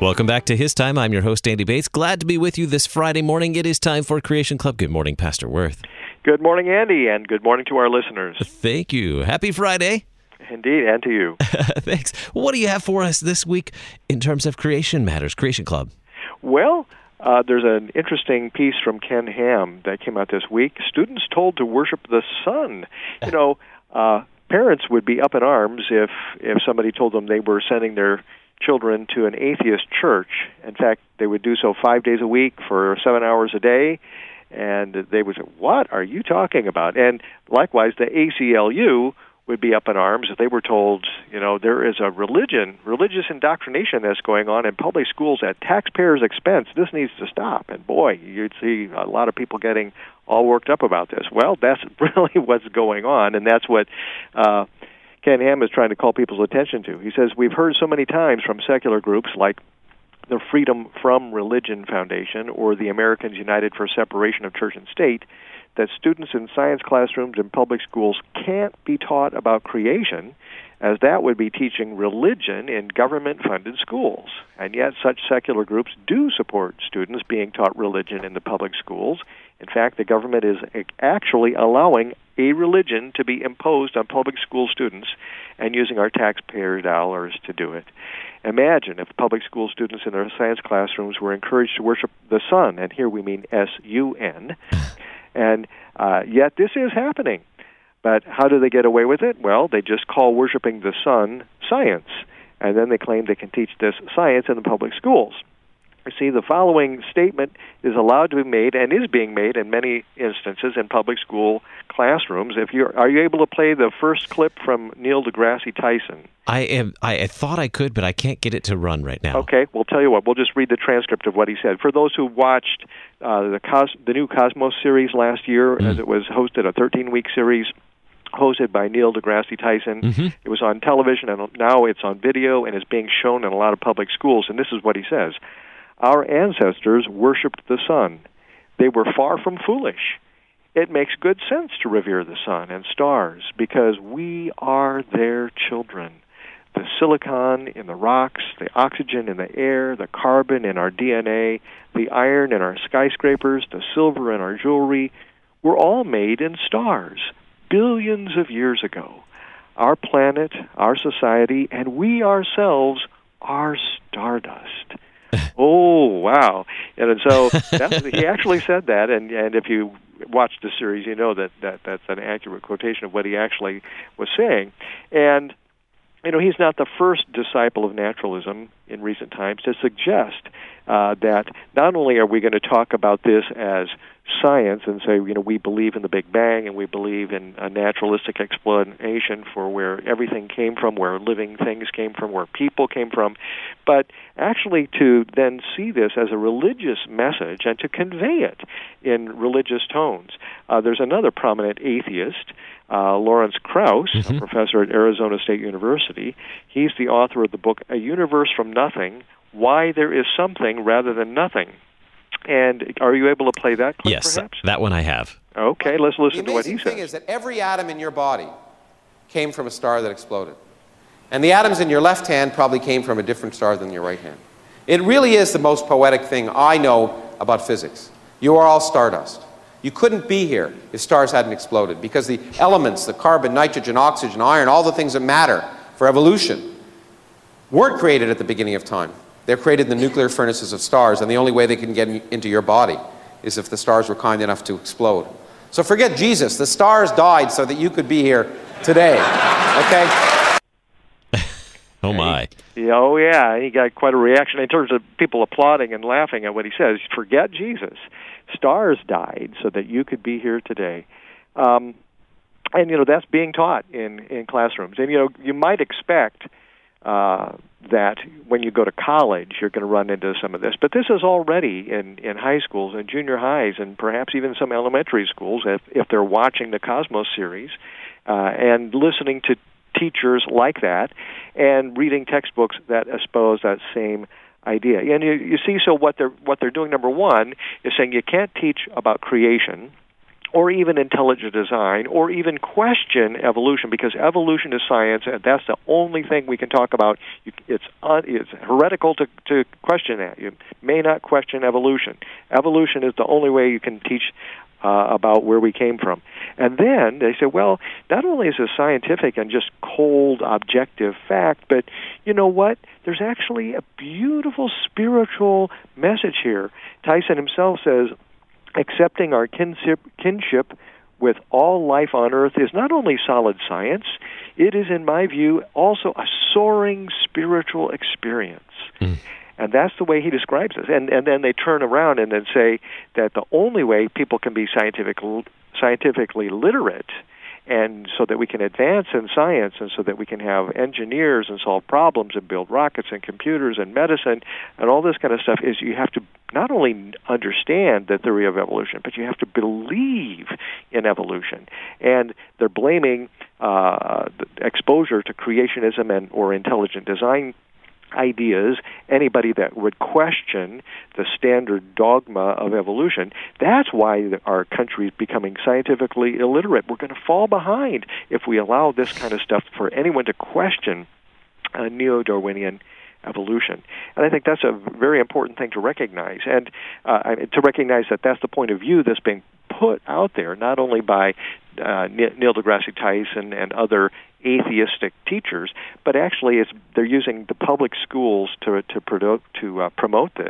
Welcome back to His Time. I'm your host, Andy Bates. Glad to be with you this Friday morning. It is time for Creation Club. Good morning, Pastor Worth. Good morning, Andy, and good morning to our listeners. Thank you. Happy Friday. Indeed, and to you. Thanks. What do you have for us this week in terms of creation matters, Creation Club? Well, there's an interesting piece from Ken Ham that came out this week. Students told to worship the sun. You know, parents would be up in arms if somebody told them they were sending their children to an atheist church. In fact, they would do so 5 days a week for 7 hours a day, and they would say, "What are you talking about?" And likewise, the ACLU would be up in arms if they were told, you know, there is a religious indoctrination that's going on in public schools at taxpayers' expense. This needs to stop. And boy, you'd see a lot of people getting all worked up about this. Well, that's really what's going on, and that's what Ken Ham is trying to call people's attention to. He says, we've heard so many times from secular groups like the Freedom from Religion Foundation or the Americans United for Separation of Church and State that students in science classrooms in public schools can't be taught about creation, as that would be teaching religion in government-funded schools. And yet such secular groups do support students being taught religion in the public schools. In fact, the government is actually allowing a religion to be imposed on public school students and using our taxpayer dollars to do it. Imagine if public school students in their science classrooms were encouraged to worship the sun, and here we mean S-U-N, and yet this is happening. But how do they get away with it? Well, they just call worshiping the sun science, and then they claim they can teach this science in the public schools. You see, the following statement is allowed to be made and is being made in many instances in public school classrooms. Are you able to play the first clip from Neil deGrasse Tyson? I thought I could, but I can't get it to run right now. Okay, we'll tell you what. We'll just read the transcript of what he said. For those who watched the new Cosmos series last year, as it was hosted, a 13-week series hosted by Neil deGrasse Tyson. Mm-hmm. It was on television, and now it's on video, and is being shown in a lot of public schools. And this is what he says. Our ancestors worshipped the sun. They were far from foolish. It makes good sense to revere the sun and stars because we are their children. The silicon in the rocks, the oxygen in the air, the carbon in our DNA, the iron in our skyscrapers, the silver in our jewelry, were all made in stars billions of years ago. Our planet, our society, and we ourselves are stardust. Oh, wow. And so he actually said that, and if you watched the series, you know that's an accurate quotation of what he actually was saying. And, you know, he's not the first disciple of naturalism in recent times to suggest that not only are we going to talk about this as science and say, you know, we believe in the Big Bang and we believe in a naturalistic explanation for where everything came from, where living things came from, where people came from, but actually to then see this as a religious message and to convey it in religious tones. There's another prominent atheist, Lawrence Krauss, a professor at Arizona State University. He's the author of the book, A Universe from Nothing, Why There Is Something Rather Than Nothing. And are you able to play that clip, yes, perhaps? That one I have. Okay, let's listen to what he says. The amazing thing is that every atom in your body came from a star that exploded. And the atoms in your left hand probably came from a different star than your right hand. It really is the most poetic thing I know about physics. You are all stardust. You couldn't be here if stars hadn't exploded, because the elements, the carbon, nitrogen, oxygen, iron, all the things that matter for evolution weren't created at the beginning of time. They're created in the nuclear furnaces of stars, and the only way they can get into your body is if the stars were kind enough to explode. So forget Jesus. The stars died so that you could be here today. Okay? Oh, my. Oh, yeah. He got quite a reaction in terms of people applauding and laughing at what he says. Forget Jesus. Stars died so that you could be here today. And, you know, that's being taught in classrooms. And, you know, you might expect that when you go to college, you're going to run into some of this. But this is already in high schools and junior highs and perhaps even some elementary schools if they're watching the Cosmos series and listening to teachers like that and reading textbooks that espouse that same idea. And you see, so what they're doing, number one, is saying you can't teach about creation or even intelligent design, or even question evolution, because evolution is science, and that's the only thing we can talk about. It's heretical to question that. You may not question evolution. Evolution is the only way you can teach about where we came from. And then they say, well, not only is it scientific and just cold, objective fact, but you know what? There's actually a beautiful spiritual message here. Tyson himself says, accepting our kinship with all life on earth is not only solid science, it is, in my view, also a soaring spiritual experience. And that's the way he describes it. And then they turn around and then say that the only way people can be scientifically literate, and so that we can advance in science, and so that we can have engineers and solve problems and build rockets and computers and medicine and all this kind of stuff, is you have to not only understand the theory of evolution, but you have to believe in evolution. And they're blaming the exposure to creationism or intelligent design ideas, anybody that would question the standard dogma of evolution. That's why our country is becoming scientifically illiterate. We're going to fall behind if we allow this kind of stuff for anyone to question neo-Darwinian evolution. And I think that's a very important thing to recognize, and to recognize that that's the point of view that's being put out there, not only by Neil deGrasse Tyson and other atheistic teachers, but actually they're using the public schools to promote this.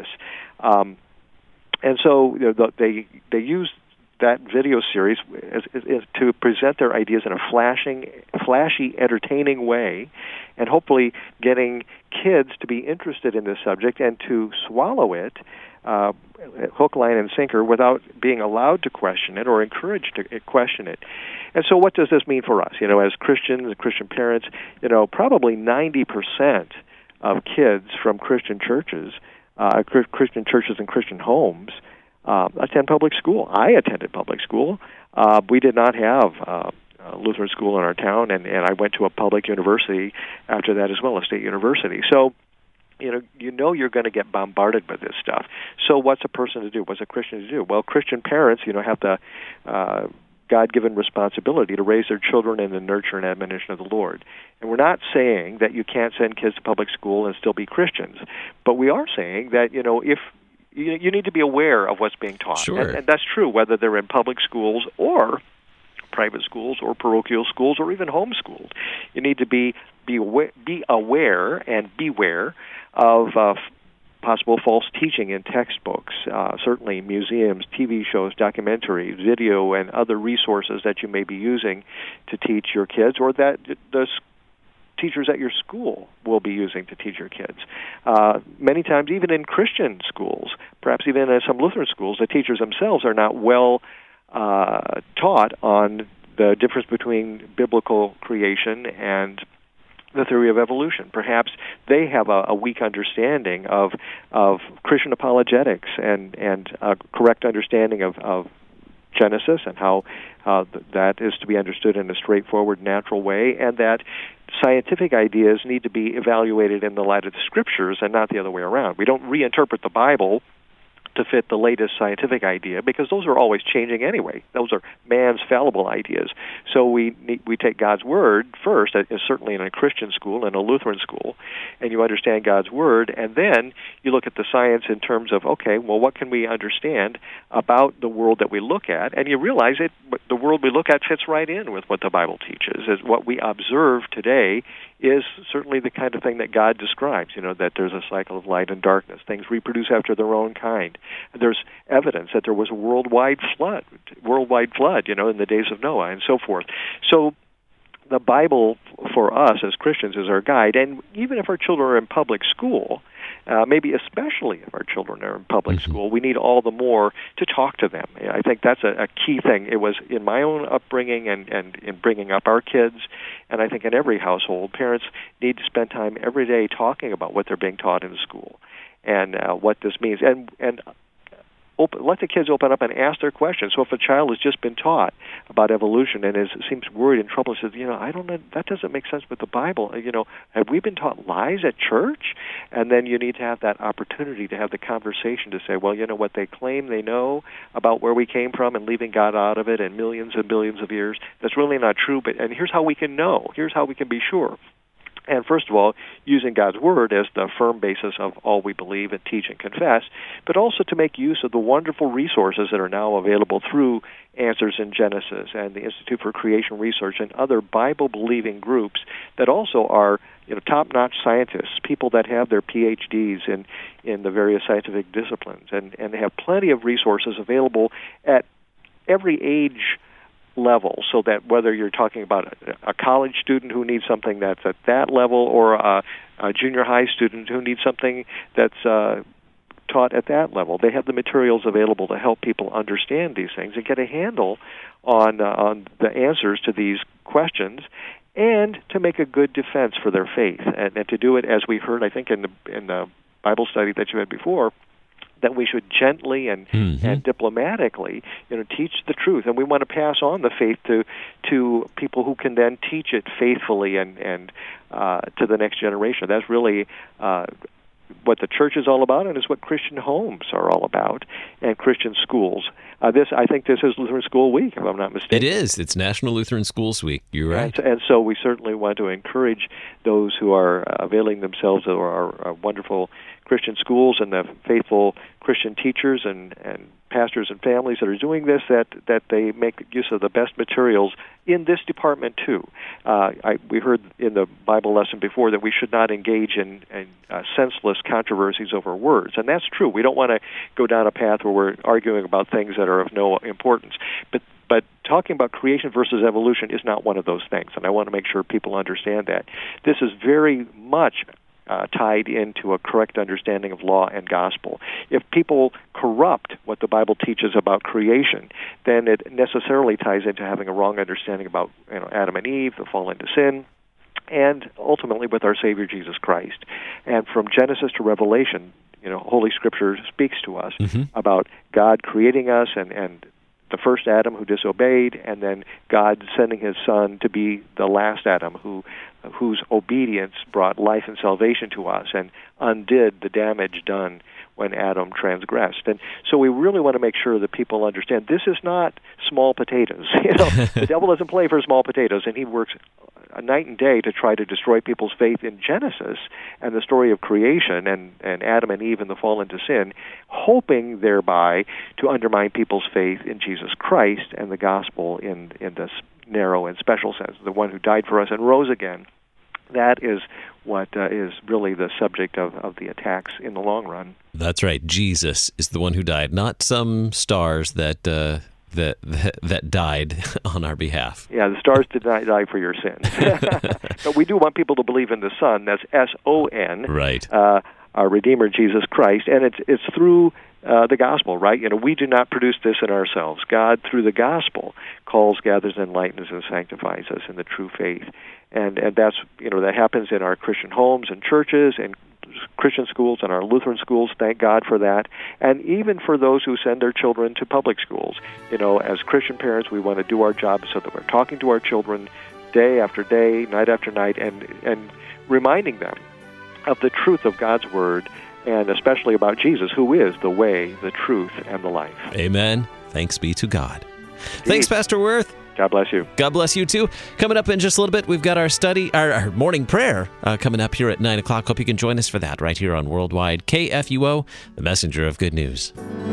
And so they use that video series is to present their ideas in a flashy, entertaining way, and hopefully getting kids to be interested in this subject and to swallow it hook, line, and sinker without being allowed to question it or encouraged to question it. And so what does this mean for us? As Christians, Christian parents, probably 90% of kids from Christian churches and Christian homes attend public school. I attended public school. We did not have a Lutheran school in our town, and I went to a public university after that as well, a state university. So, you're going to get bombarded with this stuff. So what's a person to do? What's a Christian to do? Well, Christian parents, have the God-given responsibility to raise their children in the nurture and admonition of the Lord. And we're not saying that you can't send kids to public school and still be Christians, but we are saying that, if you need to be aware of what's being taught. Sure. And that's true, whether they're in public schools or private schools or parochial schools or even homeschooled. You need to be aware and beware of possible false teaching in textbooks, certainly museums, TV shows, documentaries, video, and other resources that you may be using to teach your kids, or that the teachers at your school will be using to teach your kids. Many times, even in Christian schools, perhaps even in some Lutheran schools, the teachers themselves are not well taught on the difference between biblical creation and the theory of evolution. Perhaps they have a weak understanding of Christian apologetics and a correct understanding of Genesis and how that is to be understood in a straightforward, natural way, and that scientific ideas need to be evaluated in the light of the Scriptures and not the other way around. We don't reinterpret the Bible to fit the latest scientific idea, because those are always changing anyway. Those are man's fallible ideas. So we take God's Word first, certainly in a Christian school, in a Lutheran school, and you understand God's Word, and then you look at the science in terms of, okay, well, what can we understand about the world that we look at? And you realize the world we look at fits right in with what the Bible teaches. Is what we observe today is certainly the kind of thing that God describes, that there's a cycle of light and darkness. Things reproduce after their own kind. There's evidence that there was a worldwide flood, in the days of Noah and so forth. So the Bible for us as Christians is our guide, and even if our children are in public school, maybe especially if our children are in public school, we need all the more to talk to them. I think that's a key thing. It was in my own upbringing and in bringing up our kids, and I think in every household, parents need to spend time every day talking about what they're being taught in school and what this means. And let the kids open up and ask their questions. So if a child has just been taught about evolution and seems worried and troubled, says, I don't know, that doesn't make sense with the Bible. Have we been taught lies at church? And then you need to have that opportunity to have the conversation to say, well, what they claim they know about where we came from and leaving God out of it and millions and billions of years, that's really not true. And here's how we can know. Here's how we can be sure. And first of all, using God's Word as the firm basis of all we believe and teach and confess, but also to make use of the wonderful resources that are now available through Answers in Genesis and the Institute for Creation Research and other Bible-believing groups that also are top-notch scientists, people that have their PhDs in the various scientific disciplines, and they have plenty of resources available at every age level, so that whether you're talking about a college student who needs something that's at that level or a junior high student who needs something that's taught at that level, they have the materials available to help people understand these things and get a handle on the answers to these questions, and to make a good defense for their faith, and to do it, as we heard, I think, in the Bible study that you had before, that we should gently and diplomatically, teach the truth, and we want to pass on the faith to people who can then teach it faithfully and to the next generation. That's really what the church is all about, and is what Christian homes are all about, and Christian schools. I think this is Lutheran School Week, if I'm not mistaken. It is. It's National Lutheran Schools Week. You're right. And so we certainly want to encourage those who are availing themselves of our wonderful Christian schools and the faithful Christian teachers and pastors and families that are doing this, that they make use of the best materials in this department too. We heard in the Bible lesson before that we should not engage in senseless controversies over words, and that's true. We don't want to go down a path where we're arguing about things that are of no importance. But talking about creation versus evolution is not one of those things, and I want to make sure people understand that. This is very much tied into a correct understanding of law and gospel. If people corrupt what the Bible teaches about creation, then it necessarily ties into having a wrong understanding about Adam and Eve, the fall into sin, and ultimately with our Savior Jesus Christ. And from Genesis to Revelation, Holy Scripture speaks to us about God creating us and the first Adam who disobeyed, and then God sending his Son to be the last Adam whose obedience brought life and salvation to us and undid the damage done when Adam transgressed. And so we really want to make sure that people understand this is not small potatoes. The devil doesn't play for small potatoes, and he works night and day to try to destroy people's faith in Genesis and the story of creation and Adam and Eve and the fall into sin, hoping thereby to undermine people's faith in Jesus Christ and the gospel in this narrow and special sense, the one who died for us and rose again. That is what is really the subject of the attacks in the long run. That's right. Jesus is the one who died, not some stars that died on our behalf. Yeah, the stars did not die for your sins. But we do want people to believe in the Son. That's S-O-N. Right. Our Redeemer, Jesus Christ. And it's through the gospel, right? We do not produce this in ourselves. God, through the gospel, calls, gathers, enlightens, and sanctifies us in the true faith. And that's, that happens in our Christian homes and churches and Christian schools and our Lutheran schools. Thank God for that. And even for those who send their children to public schools. As Christian parents, we want to do our job so that we're talking to our children day after day, night after night, and reminding them of the truth of God's Word, and especially about Jesus, who is the way, the truth, and the life. Amen. Thanks be to God. Thanks, Pastor Wirth. God bless you. God bless you, too. Coming up in just a little bit, we've got our study, our morning prayer coming up here at 9 o'clock. Hope you can join us for that right here on Worldwide KFUO, the messenger of good news.